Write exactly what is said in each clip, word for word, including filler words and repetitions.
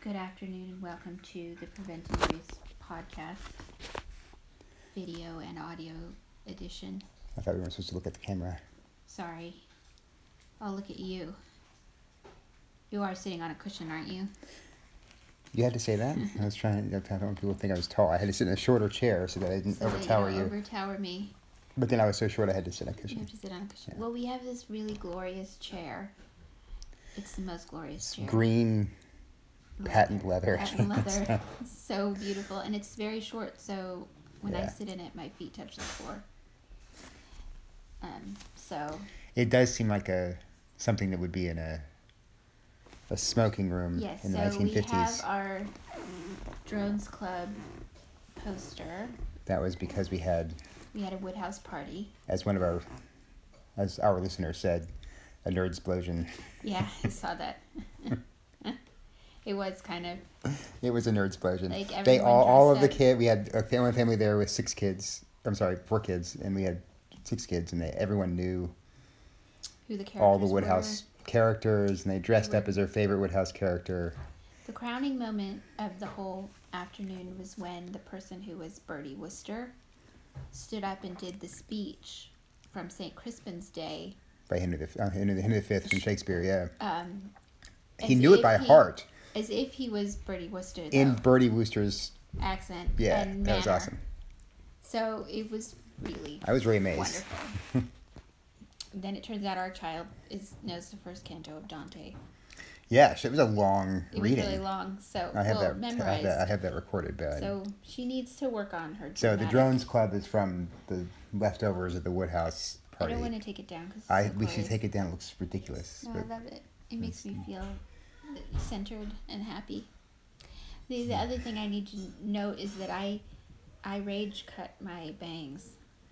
Good afternoon and welcome to the Prevent Injuries podcast, video and audio edition. I thought we weren't supposed to look at the camera. Sorry. I'll look at you. You are sitting on a cushion, aren't you? You had to say that? I was trying to, I don't want people to think I was tall. I had to sit in a shorter chair so that I didn't So that overtower you. you. Don't overtower me. But then I was so short I had to sit on a You cushion. have to sit on a cushion. Yeah. Well, we have this really glorious chair. It's the most glorious chair. Green leather. patent leather. Patent leather. It's so beautiful. And it's very short, so when I Yeah. sit in it, my feet touch the floor. Um, so... It does seem like a something that would be in a a smoking room Yes, in the so nineteen we fifties. have our Drones Club poster. That was because we had, We had a Woodhouse party. as one of our, as our listener said, a nerd explosion. Yeah, I saw that. It was kind of It was a nerd explosion. like They everyone all, all of the dressed up. kid. We had a family family there with six kids. I'm sorry, four kids, and we had six kids, and they everyone knew Who the characters all the were. Woodhouse characters, and they dressed They up were- as their favorite Woodhouse character. The crowning moment of the whole afternoon was when the person who was Bertie Wooster stood up and did the speech from Saint Crispin's Day. By Henry the uh, Henry, Henry the Fifth from Shakespeare. Yeah, Um, he as knew it if by he- heart As if he was Bertie Wooster, though. in Bertie Wooster's. accent Yeah, and that was manner. awesome. So it was really I was really amazed. wonderful. Then it turns out our child is knows the first canto of Dante. Yeah, it was a long It reading. was really long, so I have well that. I memorized. have that. I have that recorded. But So she needs to work on her. so the dramatic- Drones Club is from the leftovers of the Woodhouse I party. don't want to take it down because I we should take it down. It looks ridiculous. No, I but- love it. It makes me feel centered and happy. The the other thing I need to note is that I I rage cut my bangs,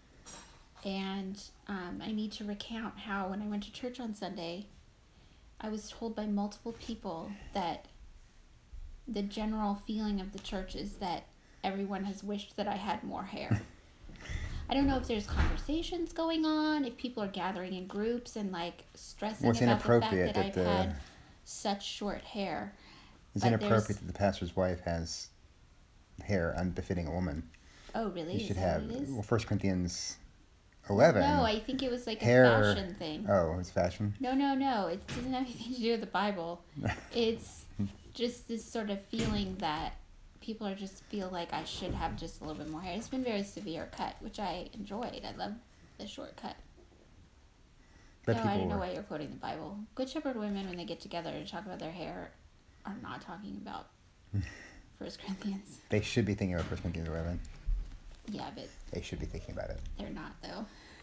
and um, I need to recount how when I went to church on Sunday, I was told by multiple people that the general feeling of the church is that everyone has wished that I had more hair. I don't know if there's conversations going on, if people are gathering in groups and like stressing Well, it's about the fact inappropriate that I've that the- had such short hair. It's But inappropriate there's- that the pastor's wife has hair unbefitting a woman. Oh, really? You Is should that have what it is? well, First Corinthians eleven. No, I think it was like a hair- fashion thing. Oh, it's fashion. No, no, no. It doesn't have anything to do with the Bible. It's just this sort of feeling that people are just feel like I should have just a little bit more hair. It's been very severe cut, which I enjoyed. I love the short cut. But no, people I don't know were- why you're quoting the Bible. Good Shepherd women, when they get together to talk about their hair, are not talking about First Corinthians. They should be thinking about First Corinthians eleven. Yeah, but They should be thinking about it. they're not, though.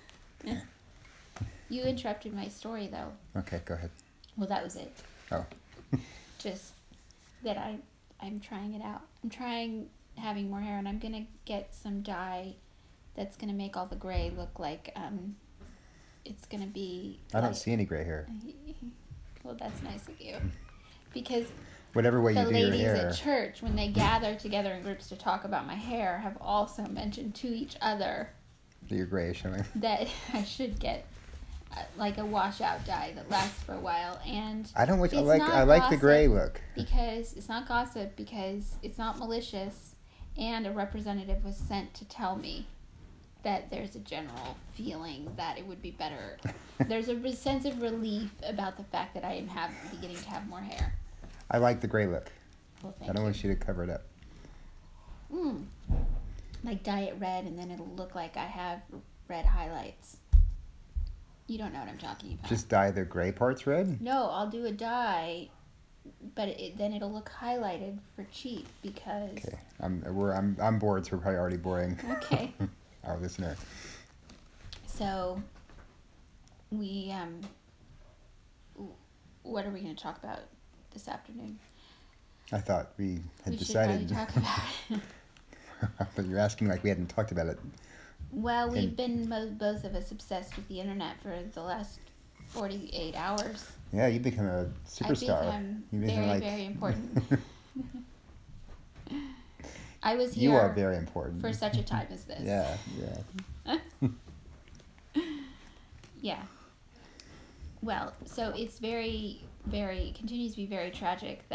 You interrupted my story, though. Okay, go ahead. Well, that was it. Oh. Just that I, I'm trying it out. I'm trying having more hair, and I'm gonna get some dye that's gonna make all the gray look like um. It's gonna be. I don't like- see any gray hair. Well, that's nice of you, because Whatever way the you do your ladies hair. at church, when they gather together in groups to talk about my hair, have also mentioned to each other that your gray is showing. that I should get uh, like a washout dye that lasts for a while, and I don't. Like, I It's like. not I like the gossip. gray look. because it's not gossip, because it's not malicious, and a representative was sent to tell me that there's a general feeling that it would be better. There's a re- sense of relief about the fact that I am have, beginning to have more hair. I like the gray look. Well, thank I don't you. want you to cover it up. Mm. Like dye it red, and then it'll look like I have red highlights. You don't know what I'm talking about. Just dye the gray parts red. No, I'll do a dye, but it, then it'll look highlighted for cheap because. Okay, I'm. We're. I'm. I'm bored, so we're probably already boring Okay. our listener. So, we um. w- What are we going to talk about this afternoon? I thought we had we decided. should probably talk about it. But you're asking like we hadn't talked about it. Well, we've And- been mo- both of us obsessed with the internet for the last forty-eight hours. Yeah, you become a I superstar. become you very, become like. very important. I was here You are very important. for such a time as this. Yeah, yeah. Yeah. Well, so it's very, very, continues to be very tragic that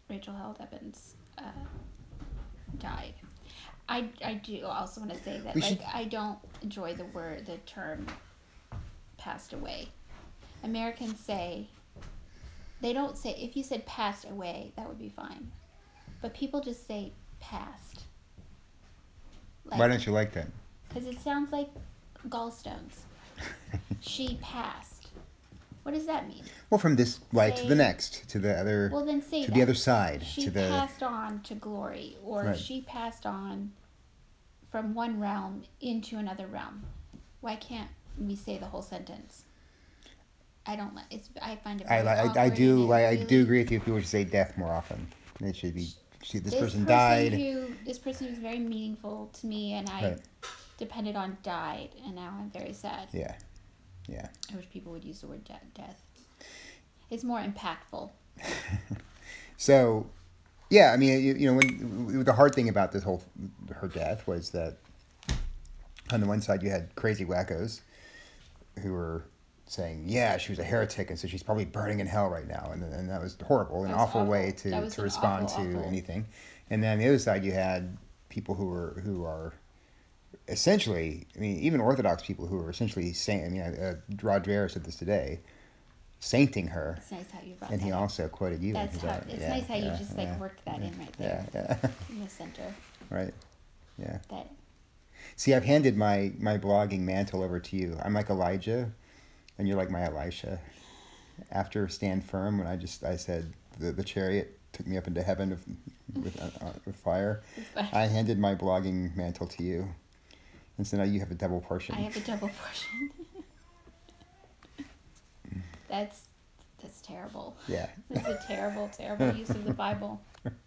Rachel Held Evans uh, died. I, I do also want to say that We like should- I don't enjoy the word the term passed away. Americans say they don't say if you said passed away that would be fine, but people just say passed. Like, Why don't you like that? because it sounds like gallstones. She passed. What does that mean? Well, from this life to the Say- next, to the other, Well, then say to that. the other side, She to the passed on to glory, or Right. she passed on from one realm into another realm. Why can't we say the whole sentence? I don't like. It's. I find it I, very I, awkward. I do and like, I really- do agree with you if people should say death more often. It should be, she, this, This person, died. Who, this person was very meaningful to me, and I Right. depended on died, and now I'm very sad. Yeah, yeah. I wish people would use the word de- death. It's more impactful. So, yeah, I mean, you, you know, when the hard thing about this whole her death was that on the one side you had crazy wackos who were saying, yeah, she was a heretic, and so she's probably burning in hell right now, and and that was horrible, an That was awful, awful. way That to, was to an respond awful, to awful- anything. And then on the other side you had people who were who are essentially, I mean, even Orthodox people who are essentially saying, I mean, uh, Rod Dreher said this today, sainting her, It's nice how you brought and that he up. also quoted you. That's Is how. that- It's yeah, nice how you yeah, just like yeah, worked that in right yeah, there yeah, in the center. right, yeah. That See, I've handed my my blogging mantle over to you. I'm like Elijah, and you're like my Elisha. After Stand Firm, when I just I said the the chariot took me up into heaven with with, uh, uh, with fire, is fine. I handed my blogging mantle to you, and so now you have a double portion. I have a double portion. that's that's terrible. Yeah. That's a terrible, terrible use of the Bible.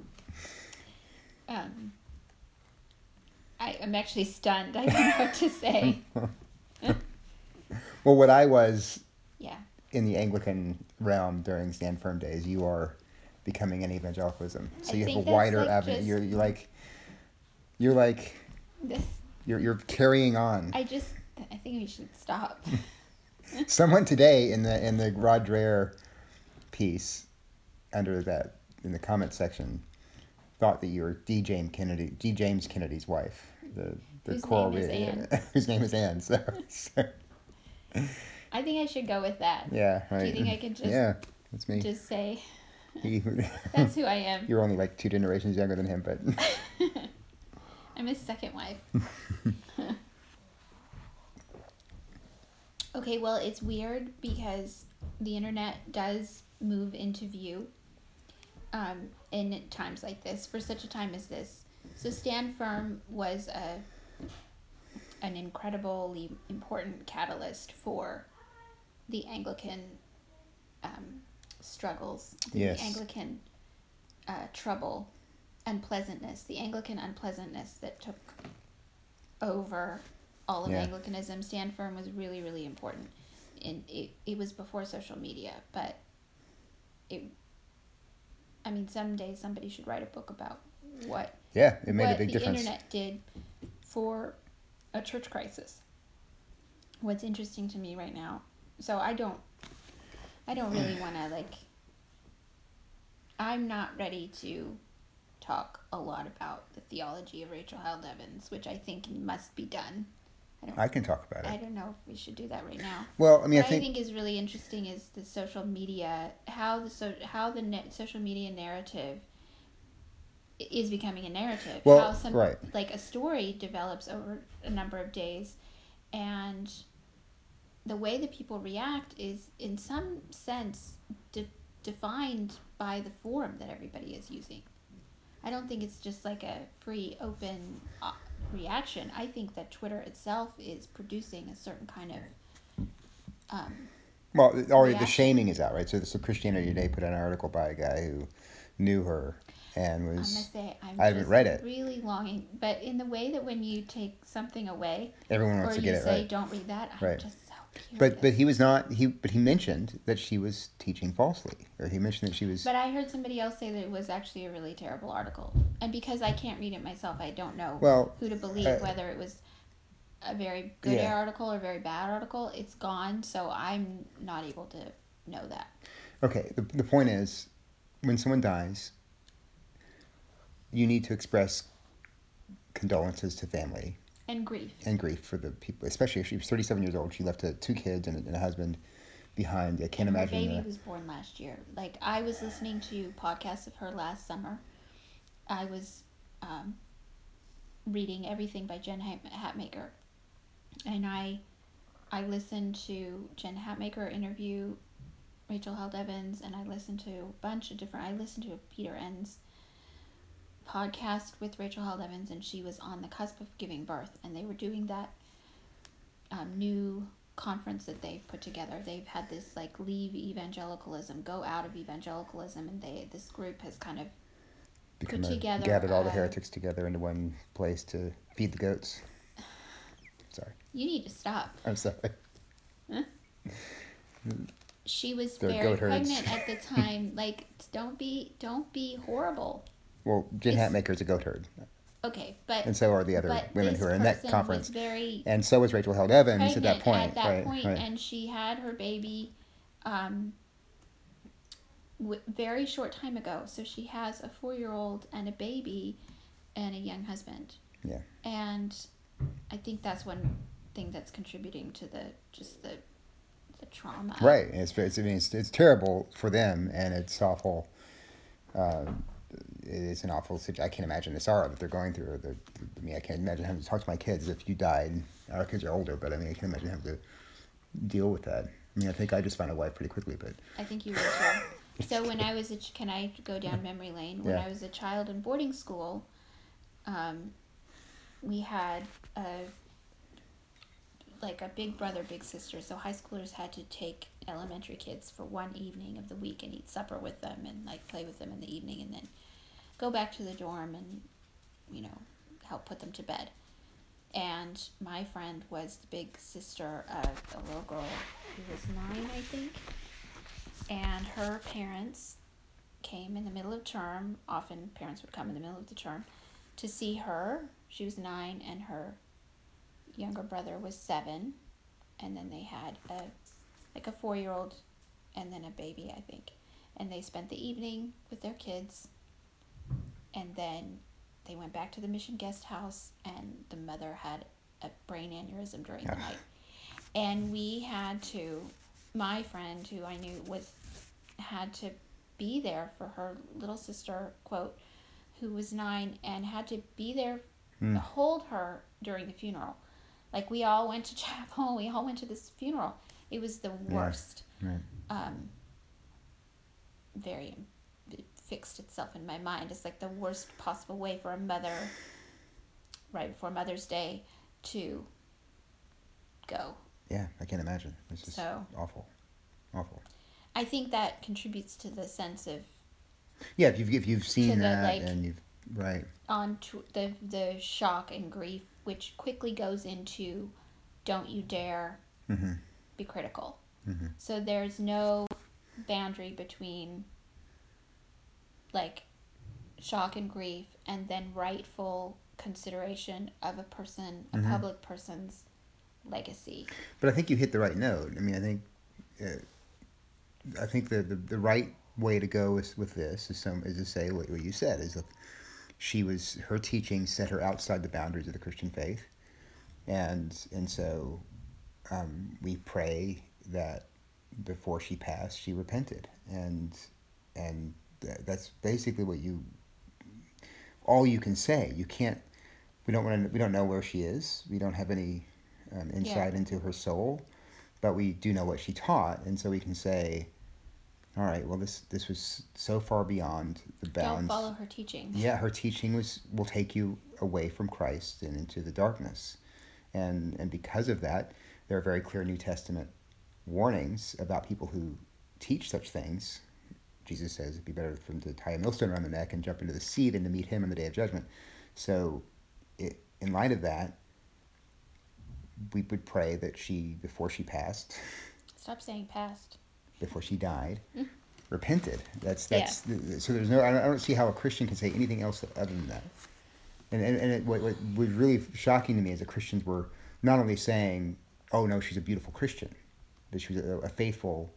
Um, I am actually stunned. I don't know what to say. Well, what I was Yeah. in the Anglican realm during Stand Firm days, you are becoming an evangelicalism. So I you have a think that's wider like avenue. just- You're you're like you're like This. you're you're carrying on. I just. I think we should stop. Someone today in the in the Rod Dreher piece under that in the comment section thought that you were D. James Kennedy, D. James Kennedy's wife, the the Whose coral name is reader- Anne. whose name is Anne. So, so I think I should go with that. yeah, right. Do you think I could just yeah, that's me. just say He- that's who I am? You're only like two generations younger than him, but I'm his second wife. Okay, well, it's weird because the internet does move into view um, in times like this, for such a time as this. So Stand Firm was a an incredibly important catalyst for the Anglican um, struggles, the Yes. Anglican uh, trouble, unpleasantness, the Anglican unpleasantness that took over all of Yeah. Anglicanism. Stand Firm was really, really important. And it, it was before social media, but it, I mean, someday somebody should write a book about what yeah, it made what a big the difference. internet did for a church crisis. What's interesting to me right now, so I don't, I don't really want to like. I'm not ready to talk a lot about the theology of Rachel Held Evans, which I think must be done. I don't. I can talk about I it. don't know if we should do that right now. Well, I mean, What I think, is really interesting is the social media, how the so how the net social media narrative i- is becoming a narrative. Well, how some right. like a story develops over a number of days, and the way that people react is, in some sense, de- defined by the forum that everybody is using. I don't think it's just like a free, open uh, reaction. I think that Twitter itself is producing a certain kind of um, well, already the reaction. shaming is out, right? So, so Christianity Today put out an article by a guy who knew her and I was must say, I'm I haven't just read it. really longing, but in the way that when you take something away, everyone or wants to you get it say, right. "Don't read that," I'm Right. just so curious. But but he was not he but he mentioned that she was teaching falsely, or he mentioned that she was. But I heard somebody else say that it was actually a really terrible article, and because I can't read it myself, I don't know Well, who to believe, uh, whether it was a very good Yeah. article or a very bad article. It's gone, so I'm not able to know that. Okay, the, the point is, when someone dies, you need to express condolences to family And grief. and grief for the people, especially if she was thirty-seven years old. She left uh, two kids and a, and a husband behind. I can't And her imagine. baby The, was born last year. Like, I was listening to podcasts of her last summer. I was um, reading everything by Jen Hatmaker, and I I listened to Jen Hatmaker interview Rachel Held Evans, and I listened to a bunch of different. I listened to a Peter Enns podcast with Rachel Held Evans, and she was on the cusp of giving birth, and they were doing that um, new conference that they've put together. They've had this like leave evangelicalism, go out of evangelicalism, and they this group has kind of become put a, together gathered all uh, the heretics together into one place to feed the goats. Sorry. You need to stop. I'm sorry. Huh? She was They're very goat herds. pregnant at the time. Like, don't be, don't be horrible. Well, Jen It's- Hatmaker's a goat herd, Okay, but and so are the other but women this who are in that person conference. was very And so was Rachel Held Evans at pregnant that point. At that right, point, right. and she had her baby, um, w- very short time ago. So she has a four-year-old and a baby, and a young husband. Yeah. And I think that's one thing that's contributing to the just the the trauma. Right. And it's, it's I mean it's, it's terrible for them, and it's awful. Um, it is an awful situation. I can't imagine the sorrow that they're going through. The, the, I mean, I can't imagine having to talk to my kids if you died. Our kids are older, but I mean, I can imagine having to deal with that. I mean, I think I just found a wife pretty quickly, but I think you would too. So when I was a ch- can I go down memory lane? When Yeah. I was a child in boarding school, um, we had a like a big brother, big sister. So high schoolers had to take elementary kids for one evening of the week and eat supper with them and like play with them in the evening, and then go back to the dorm and you know help put them to bed. And my friend was the big sister of a little girl who was nine, I think. And her parents came in the middle of term. Often parents would come in the middle of the term to see her. She was nine, and her younger brother was seven. And then they had a like a four-year-old and then a baby, I think. And they spent the evening with their kids. And then they went back to the mission guest house, and the mother had a brain aneurysm during the night. And we had to, my friend who I knew was, had to be there for her little sister, quote, who was nine, and had to be there, Hmm. hold her during the funeral. Like, we all went to chapel, we all went to this funeral. It was the worst. Right. Um, very, it fixed itself in my mind. It's like the worst possible way for a mother, right before Mother's Day, to go. Yeah, I can't imagine. It's just So- awful, awful. I think that contributes to the sense of Yeah, if you've if you've seen To the, that like- and you've right. on to the the shock and grief, which quickly goes into, don't you dare Mm-hmm. be critical. Mm-hmm. So there's no boundary between like shock and grief and then rightful consideration of a person, a Mhm. public person's legacy. But I think you hit the right note. I mean, I think, uh, I think the, the the right way to go with, with this is some is to say what, what you said is that she was her teaching set her outside the boundaries of the Christian faith, and and so um, we pray that before she passed she repented, and and th- that's basically what you all you can say. You can't. We don't want to. We don't know where she is. We don't have any um, insight Yeah. into her soul, but we do know what she taught, and so we can say, all right, well, this this was so far beyond the bounds. Don't follow her teaching. Yeah, her teaching was will take you away from Christ and into the darkness, and and because of that, there are very clear New Testament warnings about people who teach such things. Jesus says it'd be better for them to tie a millstone around the neck and jump into the sea than to meet him on the day of judgment. So, it, in light of that, we would pray that she, before she passed, Stop saying past. before she died, Mm. repented. That's that's so. There's no. I don't, I don't see how a Christian can say anything else other than that. And and, and it, what, what was really shocking to me is that Christians were not only saying, "Oh no, she's a beautiful Christian," that she was a, a faithful,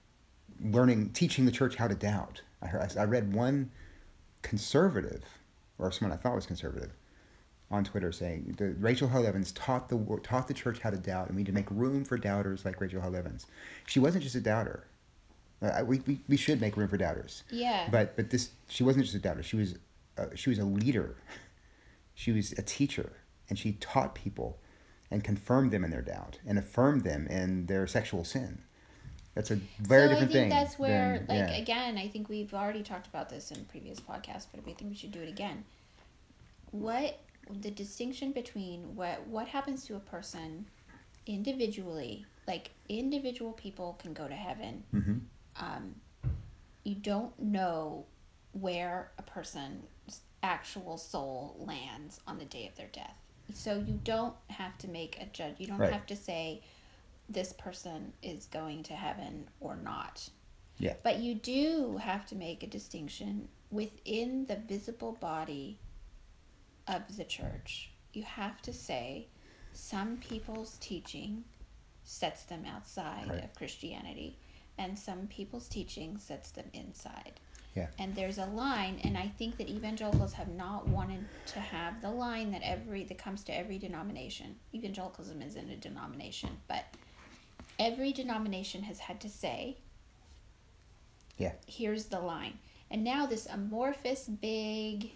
learning, teaching the church how to doubt. I heard. I read one conservative or someone I thought was conservative, on Twitter saying the, Rachel Held Evans taught the taught the church how to doubt, and we need to make room for doubters like Rachel Held Evans. She wasn't just a doubter. Uh, we, we we should make room for doubters. Yeah. But but this she wasn't just a doubter. She was uh, she was a leader. She was a teacher, and she taught people, and confirmed them in their doubt, and affirmed them in their sexual sin. That's a very so different thing. I think that's where, than, like, yeah. again, I think we've already talked about this in previous podcasts, but I think we should do it again. What the distinction between what what happens to a person individually, like individual people can go to heaven. Mm-hmm. Um, you don't know where a person's actual soul lands on the day of their death. So you don't have to make a judge. You don't Right. have to say this person is going to heaven or not. Yeah. But you do have to make a distinction within the visible body of the church. You have to say some people's teaching sets them outside Right. of Christianity, and some people's teaching sets them inside. Yeah. And there's a line, and I think that evangelicals have not wanted to have the line that every that comes to every denomination. Evangelicalism isn't a denomination, but every denomination has had to say, Yeah. here's the line. And now this amorphous, big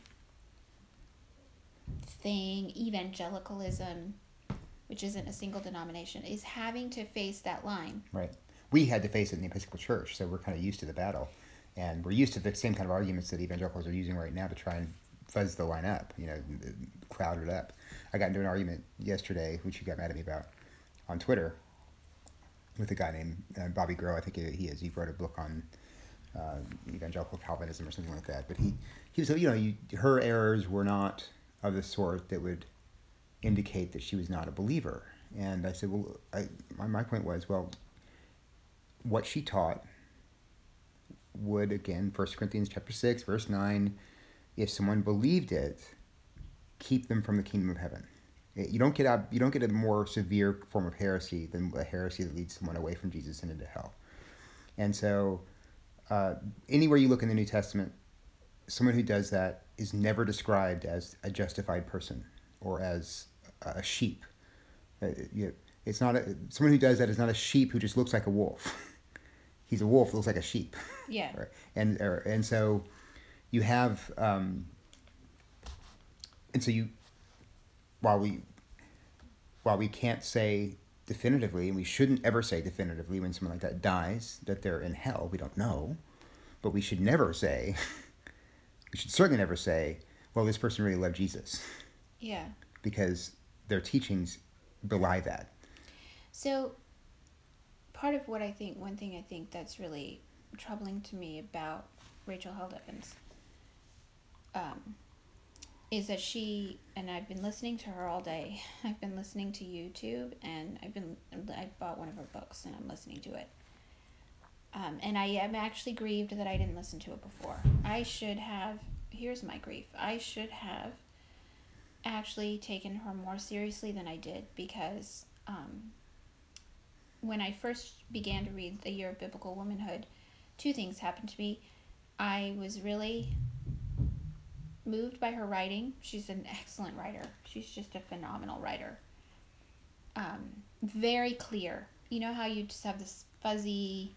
thing, evangelicalism, which isn't a single denomination, is having to face that line. Right. We had to face it in the Episcopal Church, so we're kind of used to the battle. And we're used to the same kind of arguments that evangelicals are using right now to try and fuzz the line up, you know, cloud it up. I got into an argument yesterday, which you got mad at me about, on Twitter, with a guy named uh, Bobby Grow. I think he is. He wrote a book on uh, evangelical Calvinism or something like that. But he, he was, you know, you, her errors were not of the sort that would indicate that she was not a believer. And I said, well, I, my, my point was, well, what she taught would, again, First Corinthians chapter six, verse nine, if someone believed it, keep them from the kingdom of heaven. You don't get a, you don't get a more severe form of heresy than a heresy that leads someone away from Jesus and into hell. And so uh, anywhere you look in the New Testament, someone who does that is never described as a justified person or as a sheep. Uh, you, it's not a, someone who does that is not a sheep who just looks like a wolf. He's a wolf who looks like a sheep. Yeah. Right? And or, and so you have um, and so you while we while we can't say definitively, and we shouldn't ever say definitively when someone like that dies that they're in hell, we don't know, but we should never say we should certainly never say, well, this person really loved Jesus. Yeah. Because their teachings belie that. So part of what I think, one thing I think that's really troubling to me about Rachel Held Evans um, is that she, and I've been listening to her all day. I've been listening to YouTube, and I've been, I bought one of her books, and I'm listening to it. Um, and I am actually grieved that I didn't listen to it before. I should have, here's my grief, I should have actually taken her more seriously than I did, because um, when I first began to read The Year of Biblical Womanhood, two things happened to me. I was really moved by her writing. She's an excellent writer. She's just a phenomenal writer. Um, very clear. You know how you just have this fuzzy,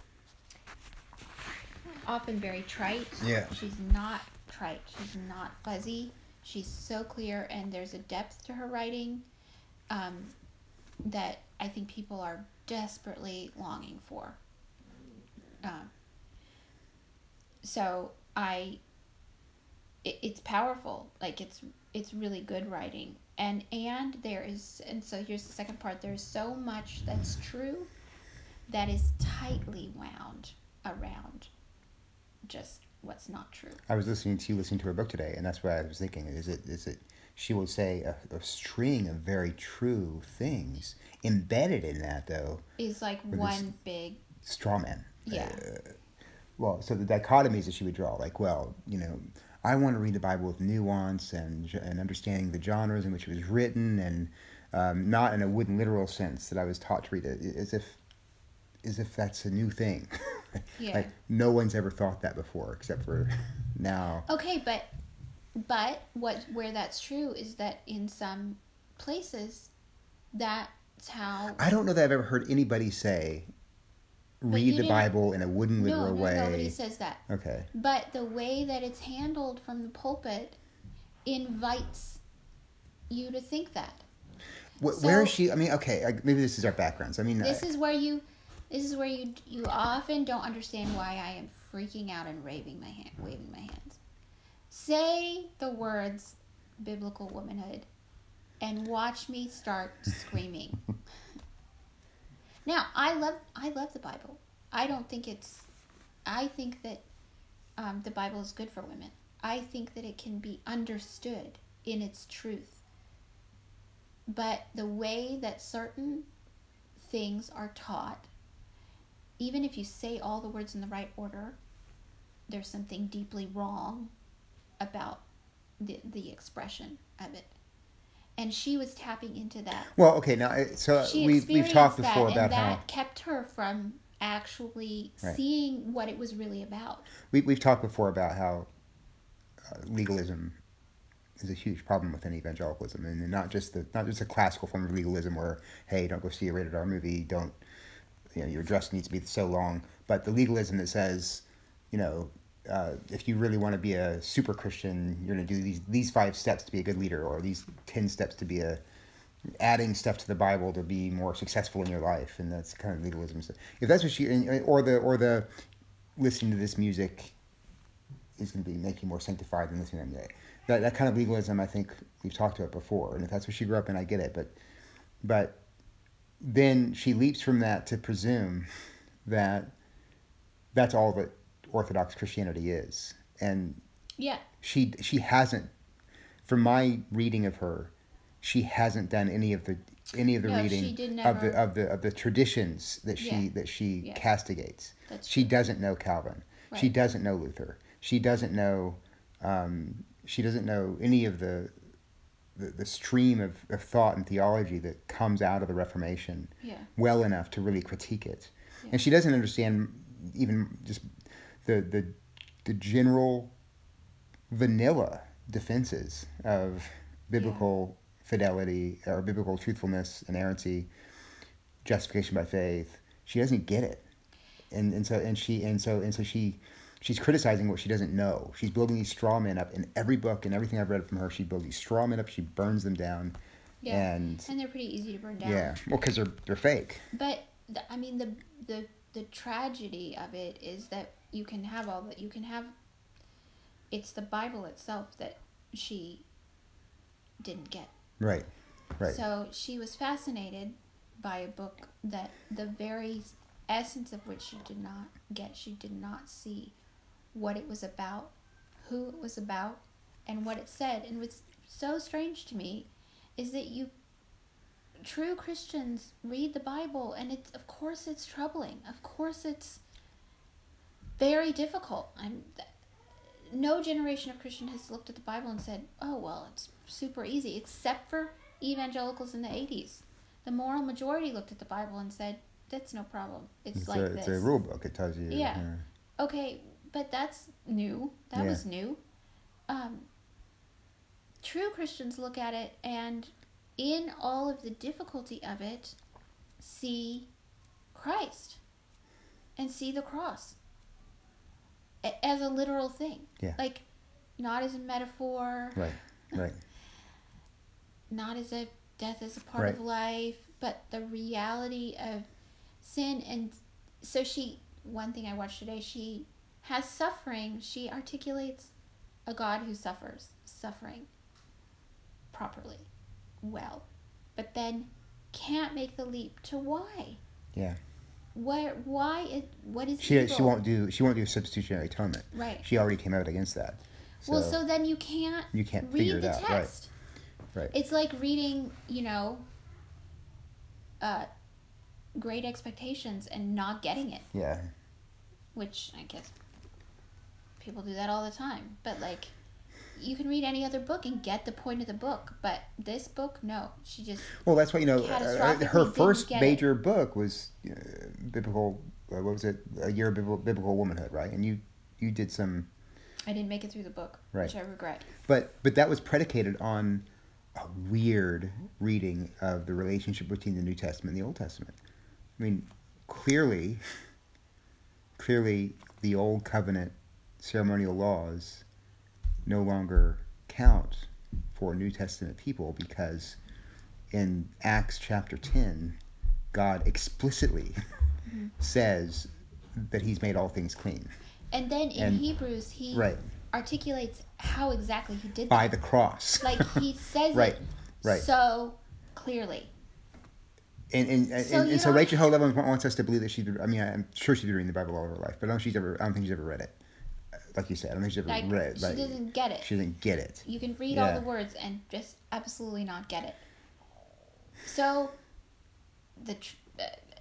often very trite? Yeah. She's not trite. She's not fuzzy. She's so clear, and there's a depth to her writing um, that I think people are desperately longing for. Um, so I, it, it's powerful. Like it's it's really good writing, and and there is, and so here's the second part. There's so much that's true, that is tightly wound around just what's not true. I was listening to you listening to her book today, and that's what I was thinking. Is it is it she will say a, a string of very true things. Embedded in that, though, Is like one big straw man. Yeah. Uh, well, so the dichotomies that she would draw, like, well, you know, I want to read the Bible with nuance and and understanding the genres in which it was written, and um, not in a wooden literal sense that I was taught to read it, as if as if that's a new thing. Yeah. Like no one's ever thought that before, except for now. Okay, but But what where that's true is that in some places, that's how. I don't know that I've ever heard anybody say, But read you the didn't. Bible in a wooden, No, literal no, nobody way. says that. Okay. But the way that it's handled from the pulpit invites you to think that. Wh- So, where is she? I mean, okay, I, maybe this is our backgrounds. I mean, This I, is where you, this is where you you often don't understand why I am freaking out and waving my hand, waving my hands. Say the words biblical womanhood, and watch me start screaming. Now, I love I love the Bible. I don't think it's. I think that um, the Bible is good for women. I think that it can be understood in its truth. But the way that certain things are taught, even if you say all the words in the right order, there's something deeply wrong about the the expression of it. And she was tapping into that. well, okay, now, I- so She we've, we've talked experienced that, before about and that how, kept her from actually Right. seeing what it was really about. we, we've talked before about how uh, legalism is a huge problem within evangelicalism, and not just the not just a classical form of legalism where, hey, don't go see a rated R movie, don't, you know, your dress needs to be so long, but the legalism that says, you know, uh, if you really want to be a super Christian, you're going to do these these five steps to be a good leader, or these ten steps to be a adding stuff to the Bible to be more successful in your life, and that's kind of legalism. So if that's what you, or the or the listening to this music is going to be make you more sanctified than listening to that. That that kind of legalism, I think we've talked about before, and if that's what she grew up in, I get it. But but then she leaps from that to presume that that's all that Orthodox Christianity is, and Yeah. she she hasn't, from my reading of her, she hasn't done any of the any of the No, reading she did of the never- of the of the traditions that she Yeah. that she Yeah. castigates. That's She true. doesn't know Calvin. She Right. doesn't know Luther. She doesn't know. Um, she doesn't know any of the the, the stream of, of thought and theology that comes out of the Reformation Yeah. well enough to really critique it. Yeah. And she doesn't understand even just the the the general vanilla defenses of biblical fidelity or biblical truthfulness, inerrancy, justification by faith. She doesn't get it, and and so and she and so and so she she's criticizing what she doesn't know. She's building these straw men up in every book and everything I've read from her. She builds these straw men up. She burns them down, Yeah. and And they're pretty easy to burn down. yeah, well, because they're they're fake. But the, I mean, the the the tragedy of it is that you can have all that. You can have. It's the Bible itself that she didn't get. Right, right. So she was fascinated by a book that the very essence of which she did not get. She did not see what it was about, who it was about, and what it said. And what's so strange to me is that you true Christians read the Bible, and it's of course it's troubling. Of course it's very difficult. I'm no generation of Christian has looked at the Bible and said, "Oh well, it's super easy," except for evangelicals in the eighties. The moral majority looked at the Bible and said, "That's no problem. It's, It's like a, this." it's a rule book. It tells you. Yeah. uh, Okay, but that's new. That Yeah. was new. Um, true Christians look at it and, in all of the difficulty of it, see Christ and see the cross a- as a literal thing. Yeah. Like, not as a metaphor, Right, right. not as a death as a part Right. of life, but the reality of sin. And so she, one thing I watched today, she has suffering. She articulates a God who suffers, suffering properly, well, but then can't make the leap to why. Yeah. Where, why it, what is She evil? she won't do she won't do substitutionary atonement. Right. She already came out against that. So, Well, so then you can't, You can't read figure it the out, right. text. right. It's like reading, you know, uh, Great Expectations and not getting it, Yeah. which I guess people do that all the time. But like, you can read any other book and get the point of the book, but this book, no. She just Well, that's why you know uh, Catastrophically her didn't first get major book was uh, biblical. Uh, what was it? A Year of Biblical, Biblical Womanhood, right? And you you did some I didn't make it through the book, Right. which I regret. But but that was predicated on a weird reading of the relationship between the New Testament and the Old Testament. I mean, clearly, clearly, the Old Covenant ceremonial laws no longer count for New Testament people because in Acts chapter ten, God explicitly mm-hmm. says that He's made all things clean. And then in and, Hebrews, He right. articulates how exactly He did that. By the cross. Like, He says right. it right. so clearly. And and, and, so, and, and so Rachel Held Evans wants us to believe that she's. I mean, I'm sure she's been reading the Bible all her life, but I don't. She's ever. I don't think she's ever read it. Like you said, I don't think she's ever like, read it. She like, doesn't get it. She doesn't get it. You can read yeah. all the words and just absolutely not get it. So, the tr- uh,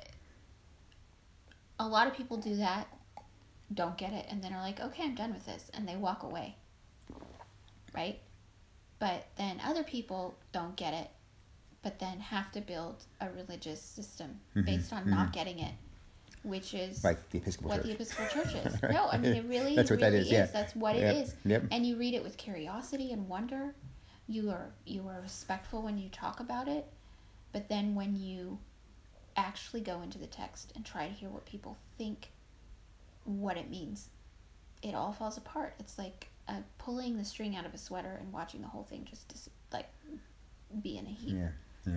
a lot of people do that, don't get it, and then are like, okay, I'm done with this, and they walk away. Right? But then other people don't get it, but then have to build a religious system mm-hmm. based on mm-hmm. not getting it, which is like the Episcopal what Church. the Episcopal Church is. right. No, I mean, it really, That's what really that is. is. Yeah. That's what yep. it is. Yep. And you read it with curiosity and wonder. You are you are respectful when you talk about it, but then when you actually go into the text and try to hear what people think, what it means, it all falls apart. It's like uh, pulling the string out of a sweater and watching the whole thing just dis- like be in a heap. Yeah, yeah.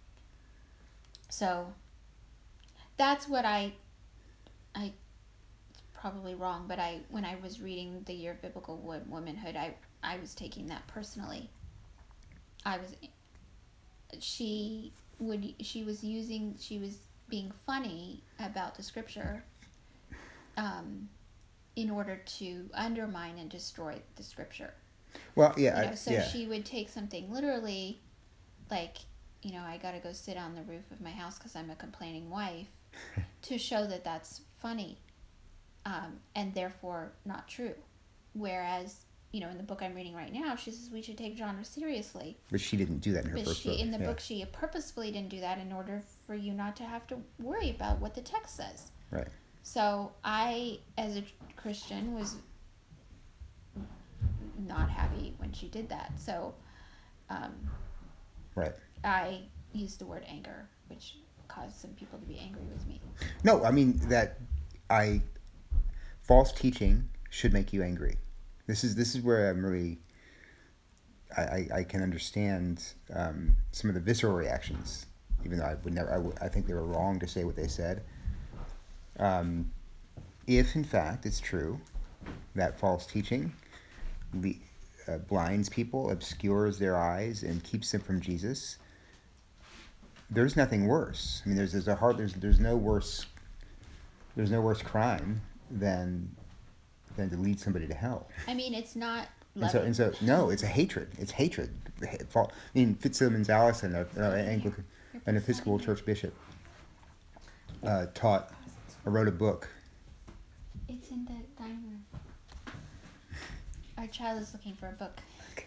So that's what I, I, it's probably wrong, but I when I was reading the Year of Biblical Womanhood, I I was taking that personally. I was, she would she was using she was being funny about the scripture, um, in order to undermine and destroy the scripture. Well, yeah. You know, I, so yeah. she would take something literally, like, you know, I got to go sit on the roof of my house because I'm a complaining wife, to show that that's funny, um, and therefore not true. Whereas, you know, in the book I'm reading right now, she says we should take genre seriously. But she didn't do that in her but first she, book. in the yeah. book, she purposefully didn't do that in order for you not to have to worry about what the text says. Right. So I, as a Christian, was not happy when she did that. So, um, right. I used the word anger, which caused some people to be angry with me. No, I mean that I false teaching should make you angry. This is this is where I'm really I, I, I can understand um, some of the visceral reactions, even though I would never I, w- I think they were wrong to say what they said. Um, if in fact it's true that false teaching le- uh, blinds people, obscures their eyes, and keeps them from Jesus, there's nothing worse. I mean, there's there's a hard there's there's no worse there's no worse crime than than to lead somebody to hell. I mean, it's not. And so, and so, no, it's a hatred. It's hatred. I mean, Fitzsimmons Allison, an Anglican, an Episcopal Church bishop, uh, taught, or wrote a book. It's in the dining room. Our child is looking for a book.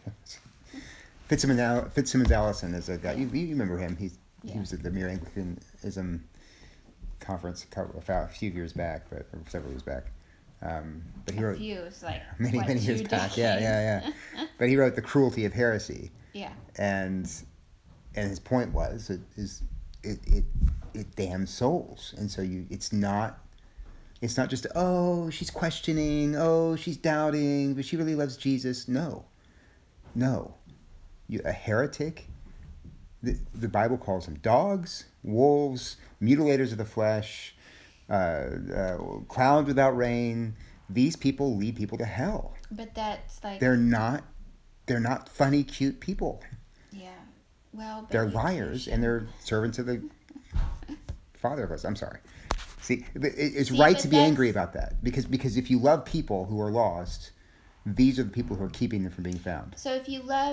Fitzsimmons, Fitzsimmons Allison is a guy. You, you remember him? He's yeah. He was at the Mere Anglicanism conference a few years back, but or several years back. Um, but he a wrote few, it's like many what, many years back. Yeah, yeah, yeah. But he wrote The Cruelty of Heresy. Yeah. And and his point was it is it, it it damns souls, and so you it's not it's not just oh she's questioning, oh she's doubting, but she really loves Jesus. No, no, you a heretic. The, the Bible calls them dogs, wolves, mutilators of the flesh, uh, uh, clouds without rain. These people lead people to hell. But that's like they're not, they're not funny, cute people. Yeah, well, but they're liars and they're servants of the Father of us. I'm sorry. See, it, it's See, right to be angry about that because because if you love people who are lost, these are the people who are keeping them from being found. So if you love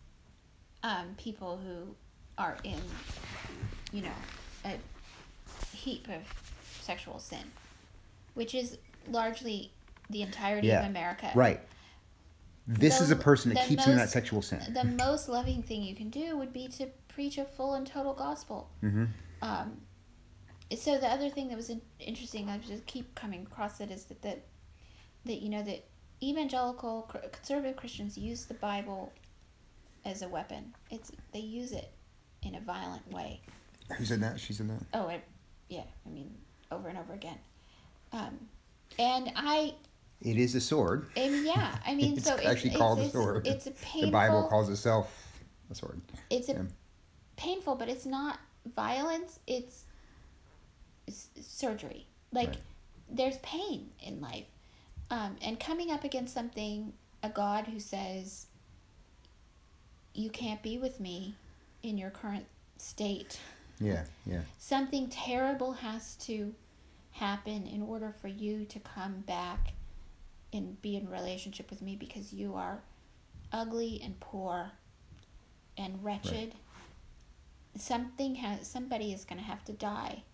um, people who are in, you know, a heap of sexual sin, which is largely the entirety yeah, of America. Right. This the, is a person that keeps most, them in that sexual sin. The most loving thing you can do would be to preach a full and total gospel. Mm-hmm. Um, so the other thing that was in, interesting, I just keep coming across it, is that, that, that you know, that evangelical cr- conservative Christians use the Bible as a weapon. It's they use it in a violent way. Who said that? She said that? Oh, it, yeah. I mean, over and over again. Um, and I, It is a sword. I mean, yeah. I mean, it's so it's actually it's, called it's, a sword. it's a painful. The Bible calls itself a sword. It's a Yeah. painful, but it's not violence. It's, it's surgery. Like Right. there's pain in life, um, and coming up against something, a God who says, "You can't be with me in your current state." Yeah, yeah. Something terrible has to happen in order for you to come back and be in relationship with me, because you are ugly and poor and wretched. Right. Something has somebody is going to have to die.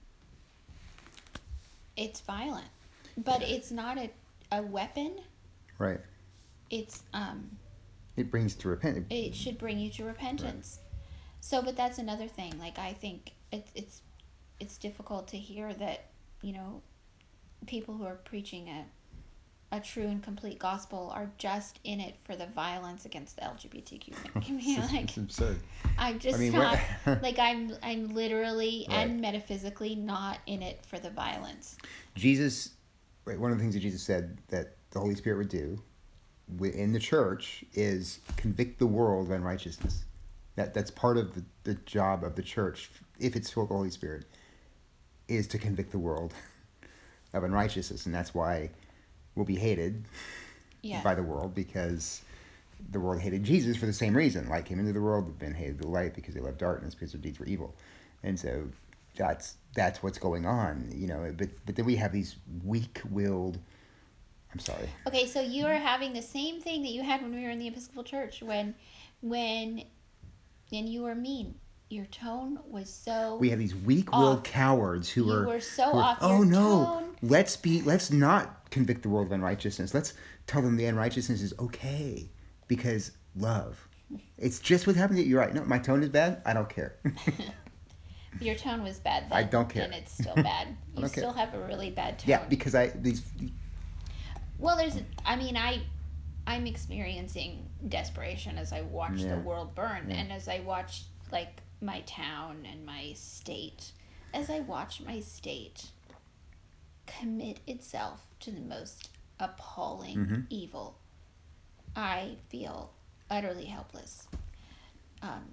It's violent, but it's not a, a weapon. Right. It's um it brings to repentance. It should bring you to repentance. Right. So, but that's another thing. Like, I think it, it's it's difficult to hear that, you know, people who are preaching a a true and complete gospel are just in it for the violence against the L G B T Q community. it's, like, it's absurd. I'm just I mean, not like I'm I'm literally right. and metaphysically not in it for the violence. Jesus, right? One of the things that Jesus said that the Holy Spirit would do in the church is convict the world of unrighteousness. That that's part of the, the job of the church, if it's filled with the Holy Spirit, is to convict the world of unrighteousness, and that's why we'll be hated yeah. by the world, because the world hated Jesus for the same reason. Light came into the world, men hated the light because they loved darkness, because their deeds were evil, and so that's that's what's going on, you know. But but then we have these weak-willed. I'm sorry. Okay, so you are having the same thing that you had when we were in the Episcopal Church, when when. And you were mean. Your tone was so. We have these weak-willed off. cowards who you are. You were so who are, off. Oh your no! Tone. Let's be. Let's not convict the world of unrighteousness. Let's tell them the unrighteousness is okay, because love. It's just what happened. You're right. No, my tone is bad. I don't care. Your tone was bad then. I don't care. And it's still bad. You still care. Have a really bad tone. Yeah, because I these. Well, there's. I mean, I. I'm experiencing desperation as I watch yeah. the world burn, yeah. and as I watch like my town and my state, as I watch my state commit itself to the most appalling mm-hmm. evil, I feel utterly helpless. Um,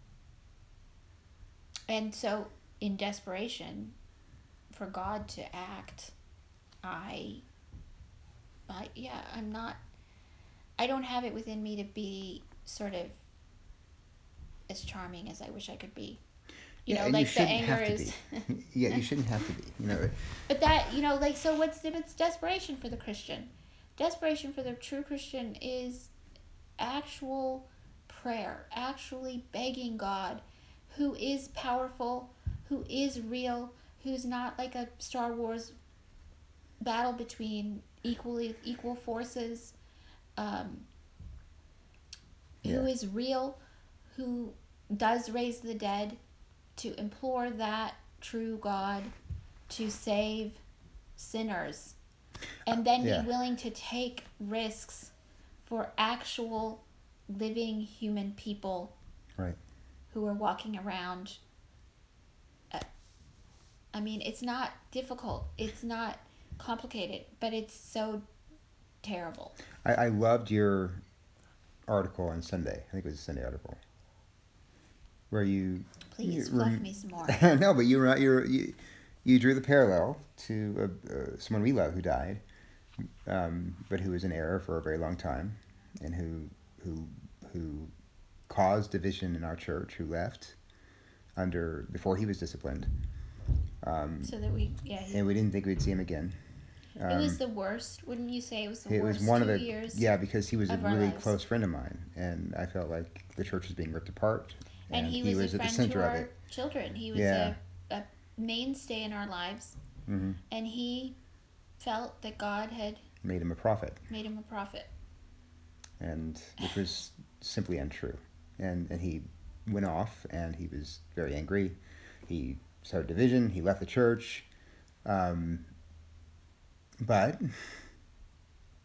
and so, in desperation for God to act, I, I yeah, I'm not. I don't have it within me to be sort of as charming as I wish I could be. You yeah, know, and like you the anger is. yeah, you shouldn't have to be. You know. But that, you know, like, so what's the, it's desperation for the Christian? Desperation for the true Christian is actual prayer, actually begging God, who is powerful, who is real, who's not like a Star Wars battle between equally equal forces. Um, yeah. Who is real, who does raise the dead, to implore that true God to save sinners, and then yeah. be willing to take risks for actual living human people, right? Who are walking around. Uh, I mean, it's not difficult. It's not complicated, but it's so terrible. I, I loved your article on Sunday. I think it was a Sunday article where you please you, fluff rem- me some more. No, but you you you you drew the parallel to uh, uh, someone we love who died, um, but who was in error for a very long time, and who who who caused division in our church. Who left under before he was disciplined. Um, so that we yeah. He, and we didn't think we'd see him again. Um, it was the worst, wouldn't you say? It was the it worst was one two of the, years. Yeah, because he was a really lives. close friend of mine, and I felt like the church was being ripped apart. And, and he, was he was a friend at the center to our of it. Children. He was yeah. a, a mainstay in our lives, mm-hmm. and he felt that God had made him a prophet. Made him a prophet, and which was simply untrue. And and he went off, and he was very angry. He started division. He left the church. Um, But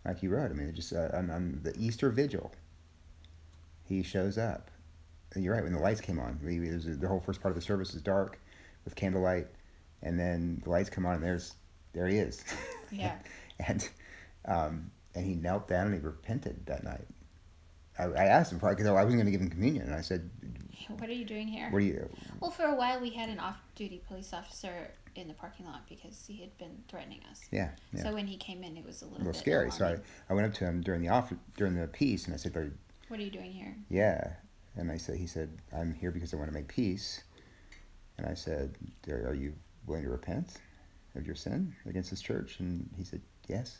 like you wrote. I mean, it just uh, on, on the Easter Vigil, he shows up. And you're right. When the lights came on, we, it was, the whole first part of the service is dark with candlelight, and then the lights come on, and there's there he is. Yeah. and um, and he knelt down and he repented that night. I, I asked him because I wasn't going to give him communion, and I said, "What are you doing here?" What are you? Well, for a while we had an off-duty police officer in the parking lot because he had been threatening us. Yeah. yeah. So when he came in, it was a little, a little bit scary. alarming. So I, I went up to him during the off during the peace, and I said, are, "What are you doing here?" Yeah, and I said, he said, "I'm here because I want to make peace." And I said, "Are you willing to repent of your sin against this church?" And he said, "Yes."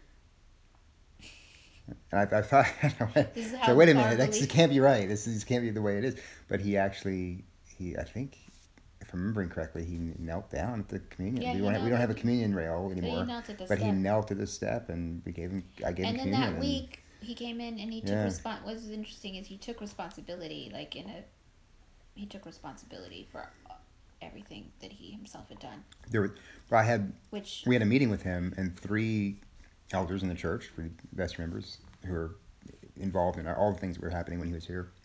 And I, I thought, I went, This is so how wait a minute, our this belief- can't be right. This, is, this can't be the way it is. But he actually, he I think, if I'm remembering correctly, he knelt down at the communion. Yeah, we, he don't have, we don't knelt have a at- communion rail But he anymore. knelt at the But he step. knelt at the step, and we gave him. I gave And him then communion. that and- week, he came in and he took Yeah. respon What was interesting is he took responsibility, like in a, he took responsibility for everything that he himself had done. There were, well, I had Which we had a meeting with him and three elders in the church, three best members who were involved in all the things that were happening when he was here.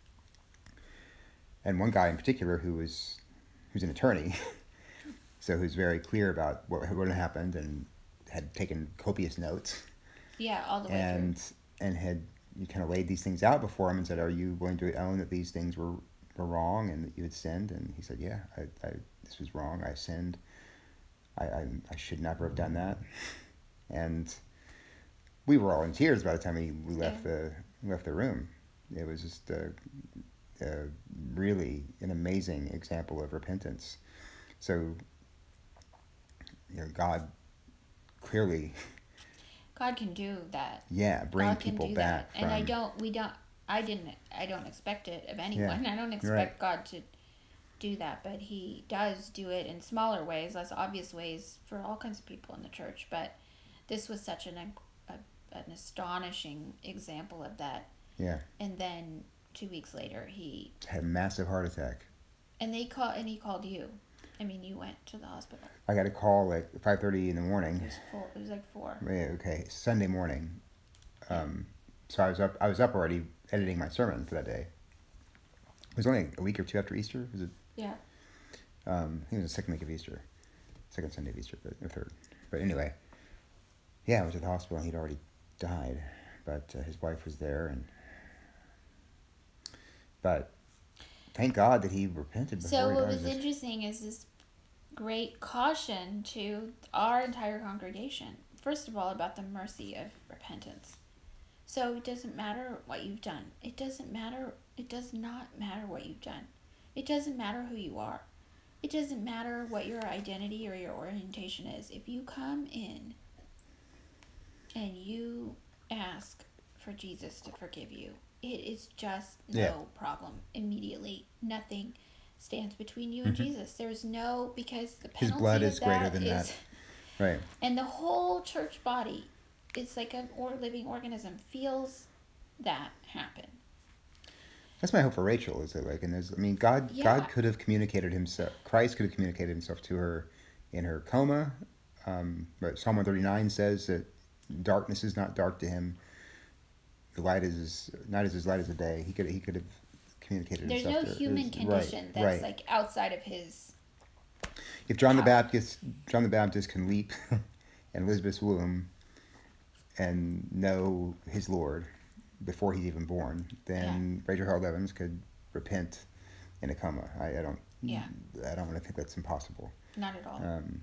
And one guy in particular who was who's an attorney, so who's very clear about what what had happened and had taken copious notes. Yeah, all the way and through. and had you kind of laid these things out before him and said, "Are you willing to own that these things were, were wrong and that you had sinned?" And he said, "Yeah, I, I this was wrong. I sinned. I, I I should never have done that." And we were all in tears by the time we, we left Yeah. the left the room. It was just a, a really an amazing example of repentance. So, you know, God clearly. God can do that. Yeah, bring God can people do back. that. And I from- don't, we don't, I didn't, I don't expect it of anyone. Yeah, I don't right. expect God to do that, but he does do it in smaller ways, less obvious ways for all kinds of people in the church. But this was such an, a, an astonishing example of that. Yeah. And then two weeks later, he, Had a massive heart attack. and they call, and he called you. I mean, you went to the hospital. I got a call at five thirty in the morning. It was four, it was like four. Yeah, okay, Sunday morning. Um, so I was up. I was up already editing my sermon for that day. It was only a week or two after Easter. Was it? Yeah. Um, I think it was the second week of Easter, second Sunday of Easter, but or third. But anyway, yeah, I was at the hospital. and He'd already died, but uh, his wife was there, and but thank God that he repented before So he what died. was interesting is this great caution to our entire congregation. First of all, about the mercy of repentance. So it doesn't matter what you've done. It doesn't matter. It does not matter what you've done. It doesn't matter who you are. It doesn't matter what your identity or your orientation is. If you come in and you ask for Jesus to forgive you, it is just no Yeah. problem. Immediately, nothing stands between you and Mhm. Jesus. There's no, because the His penalty blood of is greater that than is, that. Right. and the whole church body, it's like an or living organism, feels that happen. That's my hope for Rachel. Is that like, and there's, I mean, God, Yeah. God could have communicated himself. Christ could have communicated himself to her in her coma. Um, but Psalm one thirty-nine says that darkness is not dark to him. The light is as, night is as light as the day. He could he could have communicated There's no himself. to- human is- condition right, that's right. like outside of his. If John the power. Baptist, John the Baptist can leap in Elizabeth's womb and know his Lord before he's even born, then Rachel Held Evans could repent in a coma. I, I don't. Yeah. I don't want to think that's impossible. Not at all. Um,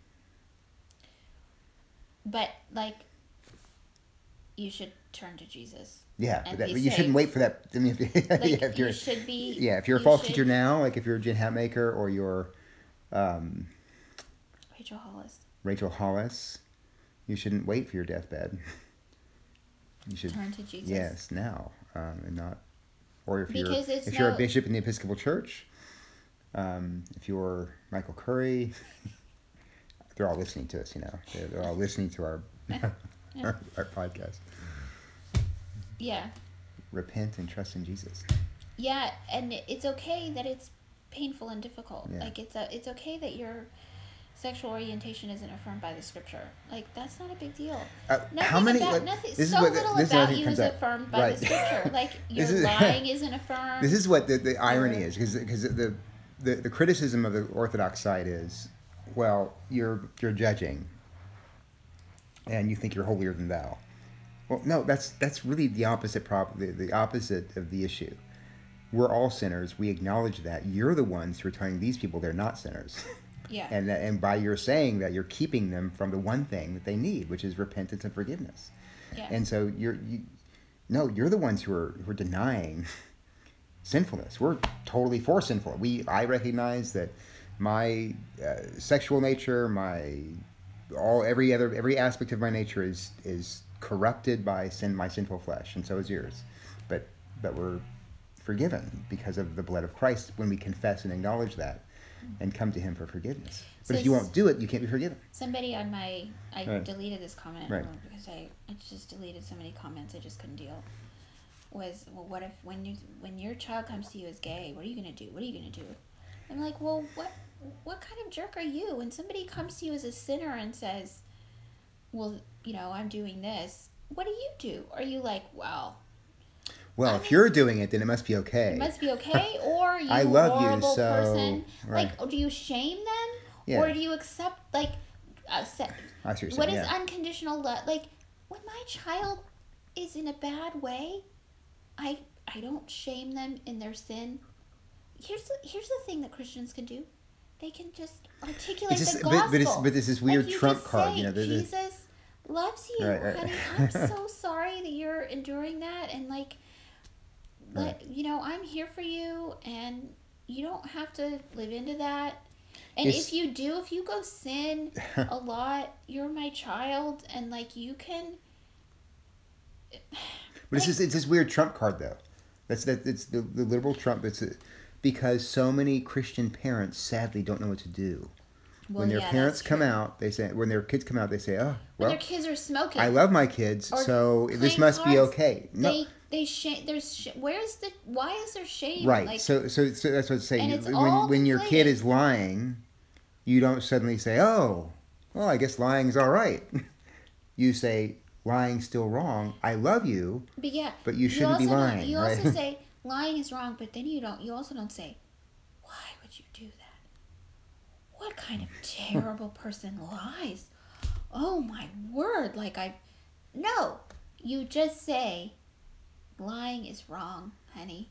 But like, you should turn to Jesus. yeah, And but that, be but you shouldn't saved. wait for that. I mean, if, Like, yeah, if you you're should be. yeah, if you're a you false should- teacher now, like if you're a Jen Hatmaker or you're um, Rachel Hollis. Rachel Hollis, you shouldn't wait for your deathbed. You should Turn to Jesus. yes now, um, and not, or if Because you're it's if you're a no- bishop in the Episcopal Church, um, if you're Michael Curry, they're all listening to us. You know, they're, they're all listening to our our, our podcast. Yeah. Repent and trust in Jesus. Yeah, and it's okay that it's painful and difficult. Yeah. Like it's a, it's okay that you're sexual orientation isn't affirmed by the scripture. Like, that's not a big deal. Uh, Nothing how many? about Like, nothing. this So is what little this is about another thing you comes is up. affirmed by Right. the scripture. Like, your This is- lying isn't affirmed. This is what the, the irony Or- is, because because the, the the criticism of the Orthodox side is, well, you're you're judging, and you think you're holier than thou. Well, no, that's that's really the opposite problem. The, the opposite of the issue. We're all sinners. We acknowledge that. You're the ones who are telling these people they're not sinners. Yeah. And that, and by your saying that, you're keeping them from the one thing that they need, which is repentance and forgiveness. Yeah. And so you're you, no, you're the ones who are who are denying sinfulness. We're totally for sinful. We I recognize that my uh, sexual nature, my all every other every aspect of my nature is is corrupted by sin, my sinful flesh, and so is yours. But but we're forgiven because of the blood of Christ when we confess and acknowledge that and come to him for forgiveness. But So if you s- won't do it, you can't be forgiven. Somebody on my, I Right. deleted this comment Right. because I, I just deleted so many comments I just couldn't deal. Was, well, what if when you when your child comes to you as gay, what are you gonna do? What are you gonna do? I'm like, well, what what kind of jerk are you? When somebody comes to you as a sinner and says, well, you know, I'm doing this, what do you do? Are you like, well, Well, I if mean, you're doing it, then it must be okay. it must be okay, or you I love you, horrible so- person. right. Like, oh, do you shame them, Yeah. or do you accept like, accept, I see what you're what saying, is yeah. unconditional love? Like, when my child is in a bad way, I I don't shame them in their sin. Here's the, here's the thing that Christians can do. They can just articulate It's just- the but- gospel. but it's- but it's this weird like you trump just card, say, you know, the- the- Jesus loves you, Right, right. honey. I'm so sorry that you're enduring that, and like, Right. let, you know, I'm here for you, and you don't have to live into that. And It's- if you do, if you go sin a lot, you're my child, and like you can. But it's just it's this weird trump card though. That's that it's the, the liberal trump. It's a, because so many Christian parents sadly don't know what to do. Well, when their yeah, parents that's come true. out, they say when their kids come out, they say, "Oh, When well, their kids are smoking, I love my kids, or so this playing must be cards, okay." No, They they shame. There's sh- where's the why is there shame? right. Like, so so so that's what I'm saying. And it's When all when your kid conflated. is lying, you don't suddenly say, "Oh, well, I guess lying's all right." You say, "Lying's still wrong. I love you." but yeah, But you shouldn't be also don't- lying, You right? also say lying is wrong, but then you don't. You also don't say, why would you do that? What kind of terrible person lies? Oh my word! Like I, no. You just say, lying is wrong, honey.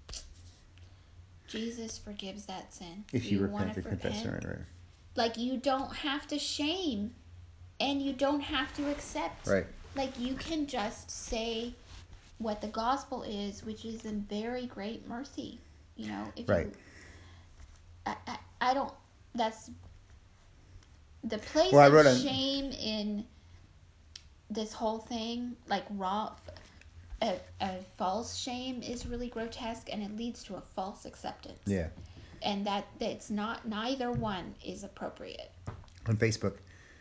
Jesus forgives that sin. If Do you, wanna repent and confess, right, right, Like, you don't have to shame, and you don't have to accept. right. Like, you can just say what the gospel is, which is in very great mercy. You know, if Right. you, I, I, I don't. That's the place Well, I of wrote a- shame in this whole thing. Like raw, a, a false shame is really grotesque, and it leads to a false acceptance. Yeah. And that that's not neither one is appropriate. On Facebook.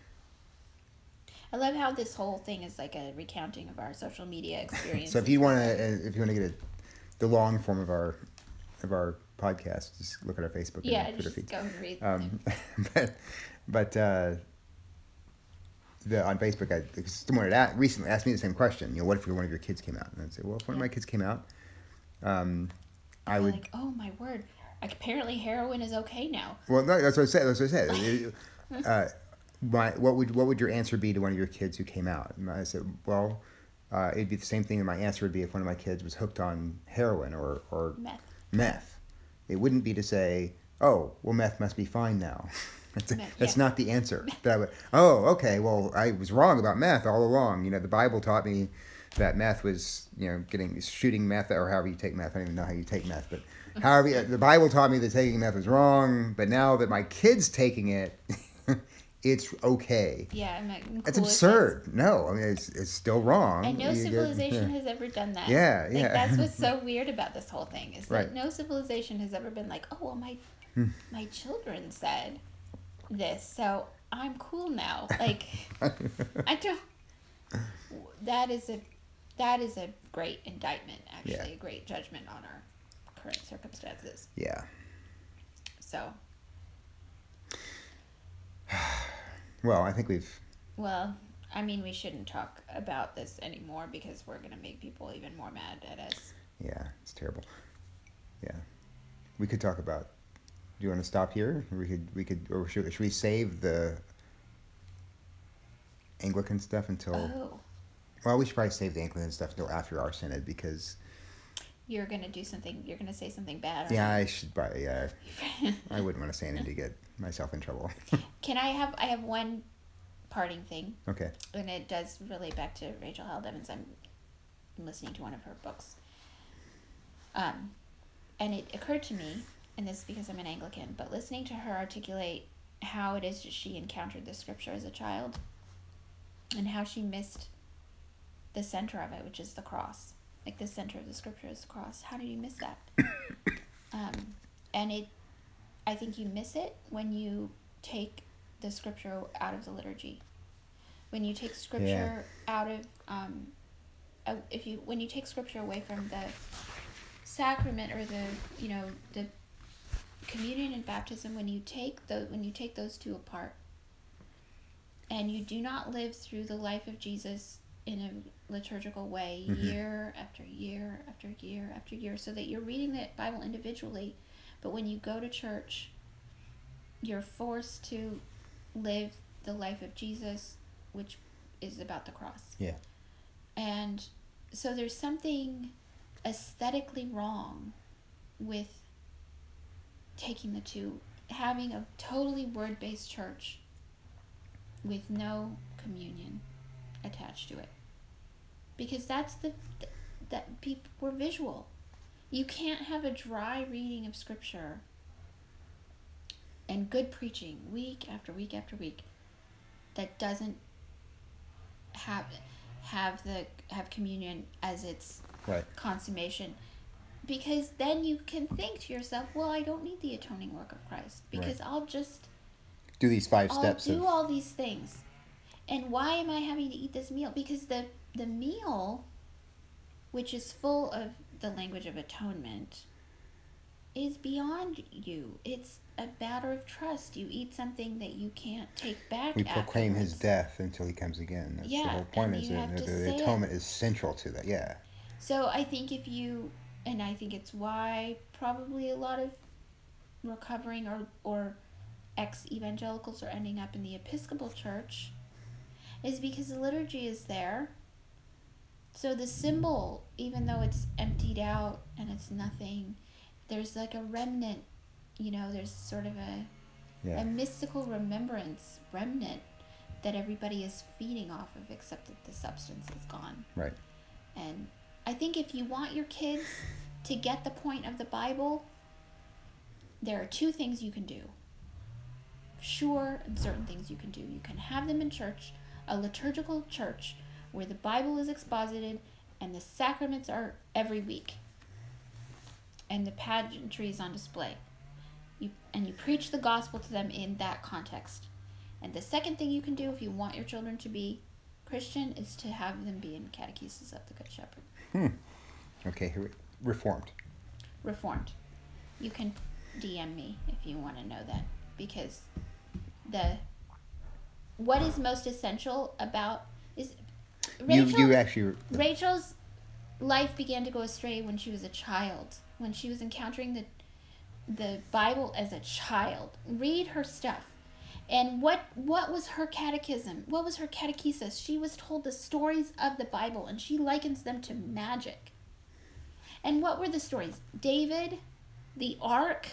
I love how this whole thing is like a recounting of our social media experience. So if you want to, if you want to get a, the long form of our of our podcast, just look at our Facebook yeah, and Twitter just feeds. go and read. Um, but but uh, the on Facebook, I someone had asked, recently asked me the same question. You know, what if one of your kids came out? And I'd say, well, if one of Yeah. my kids came out, um, I You're would. like, oh my word! Like, apparently heroin is okay now. Well, no, that's what I said. That's what I said. It- uh, my, what would what would your answer be to one of your kids who came out? And I said, well, uh, it'd be the same thing that my answer would be if one of my kids was hooked on heroin or or Meth. meth. It wouldn't be to say, oh, well, meth must be fine now. that's Meth, that's yeah. not the answer. That I would, oh, okay, well, I was wrong about meth all along. You know, the Bible taught me that meth was, you know, getting shooting meth, or however you take meth. I don't even know how you take meth, but however, you- the Bible taught me that taking meth was wrong. But now that my kid's taking it, it's okay. Yeah, I'm like, I'm That's cool with absurd. No, I mean, it's it's still wrong. this. And no You get- civilization yeah. has ever done that. Yeah, Like, yeah. that's what's so weird about this whole thing is that Right. no civilization has ever been like, oh well, my my children said this, so I'm cool now. Like, I don't. That is a that is a great indictment. Actually, Yeah. a great judgment on our current circumstances. Yeah. So Well, I think we've. Well, I mean, we shouldn't talk about this anymore because we're going to make people even more mad at us. Yeah, it's terrible. Yeah, we could talk about. Do you want to stop here? We could. We could. Or should, should we save the Anglican stuff until? Oh, Well, we should probably save the Anglican stuff until after our synod because. you're going to do something, you're going to say something bad. Yeah, aren't I should probably. Yeah, you? I wouldn't want to say anything to get myself in trouble. Can I have, I have one parting thing, Okay. and it does relate back to Rachel Held Evans. I'm listening to one of her books. Um, and it occurred to me, and this is because I'm an Anglican, but listening to her articulate how it is that she encountered the scripture as a child and how she missed the center of it, which is the cross. Like the center of the scripture is the cross. How did you miss that? um, and it, I think you miss it when you take the scripture out of the liturgy. When you take scripture Yeah. out of, um, uh, if you when you take scripture away from the sacrament or the you know the communion and baptism, when you take the when you take those two apart, and you do not live through the life of Jesus in a liturgical way, Mhm. year after year after year after year, so that you're reading the Bible individually, but when you go to church, you're forced to live the life of Jesus, which is about the cross. Yeah. And so there's something aesthetically wrong with taking the two, having a totally word-based church with no communion attached to it, because that's the that people we're visual. You can't have a dry reading of scripture and good preaching week after week after week that doesn't have have the have communion as its Right. consummation, because then you can think to yourself, well, I don't need the atoning work of Christ because I'll just Do these 5 I'll steps do of. all these things. And why am I having to eat this meal? Because the the meal, which is full of the language of atonement, is beyond you. It's a matter of trust. You eat something that you can't take back. We proclaim afterwards. his death until he comes again. That's Yeah, the whole point. and Is you that have the, to the say it. atonement is central to that. Yeah. So I think if you, and I think it's why probably a lot of recovering or, or ex-evangelicals are ending up in the Episcopal Church, is because the liturgy is there. So the symbol, even though it's emptied out and it's nothing, there's like a remnant, you know, there's sort of a, Yeah. a mystical remembrance remnant that everybody is feeding off of, except that the substance is gone. Right. And I think if you want your kids to get the point of the Bible, there are two things you can do. Sure, and certain things you can do. You can have them in church, a liturgical church, where the Bible is exposited and the sacraments are every week. And the pageantry is on display. You, and you preach the gospel to them in that context. And the second thing you can do if you want your children to be Christian is to have them be in catechesis of the Good Shepherd. Hmm. Okay. Re- Reformed. Reformed. You can D M me if you want to know that, because the what is most essential about is Rachel, you you actually. Rachel's life began to go astray when she was a child, when she was encountering the the Bible as a child. Read her stuff. And what what was her catechism? What was her catechesis? She was told the stories of the Bible, and she likens them to magic. And what were the stories? David, the ark,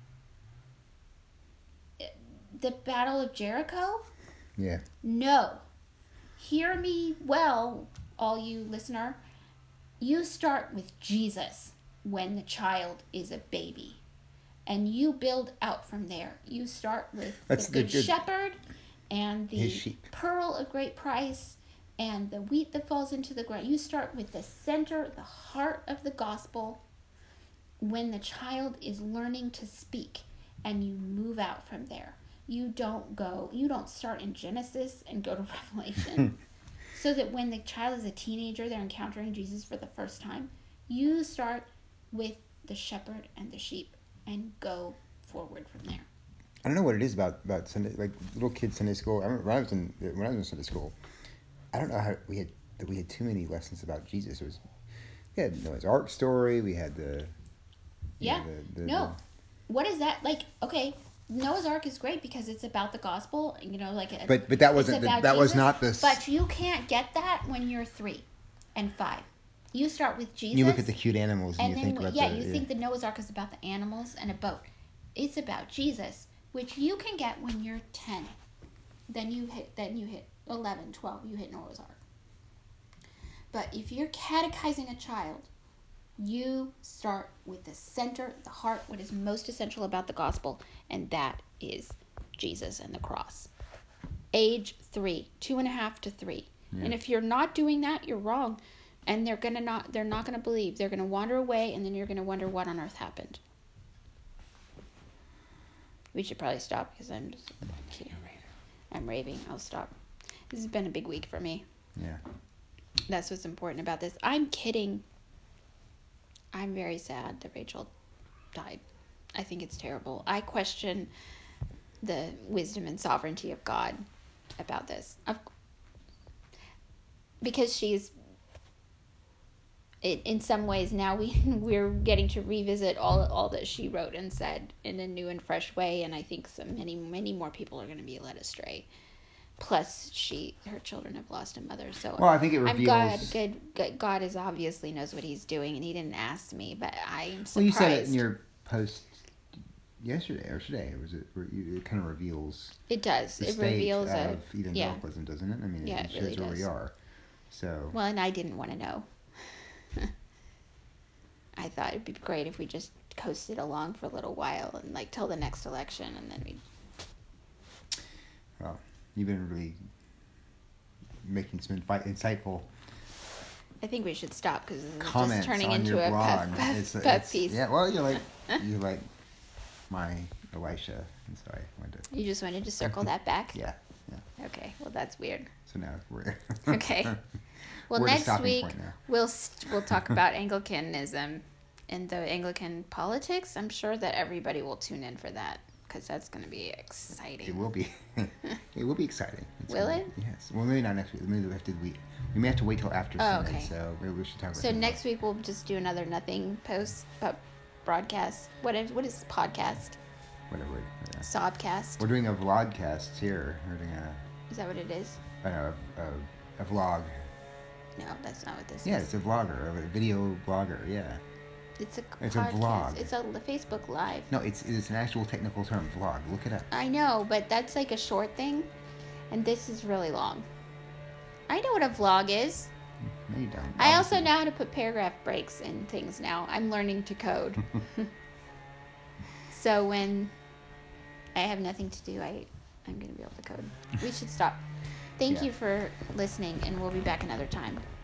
the Battle of Jericho? Yeah. No. Hear me well, all you listener. You start with Jesus when the child is a baby. And you build out from there. You start with That's the the good good- shepherd and the His sheep. pearl of great price and the wheat that falls into the ground. You start with the center, the heart of the gospel, when the child is learning to speak, and you move out from there. You don't go, you don't start in Genesis and go to Revelation. So that when the child is a teenager, they're encountering Jesus for the first time. You start with the shepherd and the sheep and go forward from there. I don't know what it is about about Sunday, like little kids Sunday school. I remember when I was in when I was in Sunday school. I don't know how we had that we had too many lessons about Jesus. It was we had Noah's Ark story. We had the you Yeah. know, the, the, No. the What is that like? Okay, Noah's Ark is great because it's about the gospel. You know, like a, but but that it's wasn't the, about that was Jesus, not this. But you can't get that when you're three and five. You start with Jesus. You look at the cute animals and, and you then think about yeah, the, you think the Noah's Ark is about the animals and a boat. It's about Jesus, which you can get when you're ten. Then you hit. Then you hit eleven, twelve. You hit Noah's Ark. But if you're catechizing a child, you start with the center, the heart, what is most essential about the gospel, and that is Jesus and the cross. Age three, two and a half to three. Yeah. And if you're not doing that, you're wrong. And they're gonna not they're not gonna believe. They're gonna wander away, and then you're gonna wonder what on earth happened. We should probably stop because I'm just I'm raving. I'll stop. This has been a big week for me. Yeah. That's what's important about this. I'm kidding. I'm very sad that Rachel died. I think it's terrible. I question the wisdom and sovereignty of God about this. Of, because she's it, in some ways now we we're getting to revisit all all that she wrote and said in a new and fresh way, and I think so many many more people are going to be led astray. Plus, she her children have lost a mother, so Well, I think it I'm reveals. God. Good, good. God is obviously knows what He's doing, and He didn't ask me, but I am surprised. Well, you said it in your post yesterday or today. Was it? It kind of reveals. It does. The It state reveals of a evangelicalism, yeah. doesn't it? I mean, Yeah, it, it shows really where we does. are. So. Well, and I didn't want to know. I thought it'd be great if we just coasted along for a little while and like till the next election, and then we. Well, you've been really making some infi- insightful I think we should stop because this is comments just turning on into your a blog. puff, puff, It's, puff it's, piece. Yeah, well, you're like you're like my Elisha, and so I wanted to. You just wanted to circle that back? Yeah, yeah. Okay, well that's weird. So now we're Okay. Well, we're at a next stopping week point now. we'll st- we'll talk about Anglicanism and the Anglican politics. I'm sure that everybody will tune in for that because that's going to be exciting. It will be. It will be exciting. It's Will gonna, it? Yes. Well, maybe not next week. Maybe we have to wait. We may have to wait till after Oh, Sunday. okay. So maybe we should talk about. So something next week we'll just do another nothing post uh, broadcast. What is what is podcast? else. Whatever. Yeah. Sobcast. We're doing a vlogcast here. We're doing a. Is that what it is? I know, a, a, a vlog. No, that's not what this Yeah, is. it's a vlogger, a video blogger. Yeah. It's a It's a podcast. vlog. It's a Facebook Live. No, it's it's an actual technical term. Vlog. Look it up. I know, but that's like a short thing, and this is really long. I know what a vlog is. No, you don't. I also Obviously. know how to put paragraph breaks in things now. I'm learning to code. So when I have nothing to do, I, I'm going to be able to code. We should stop. Thank Yeah. you for listening, and we'll be back another time.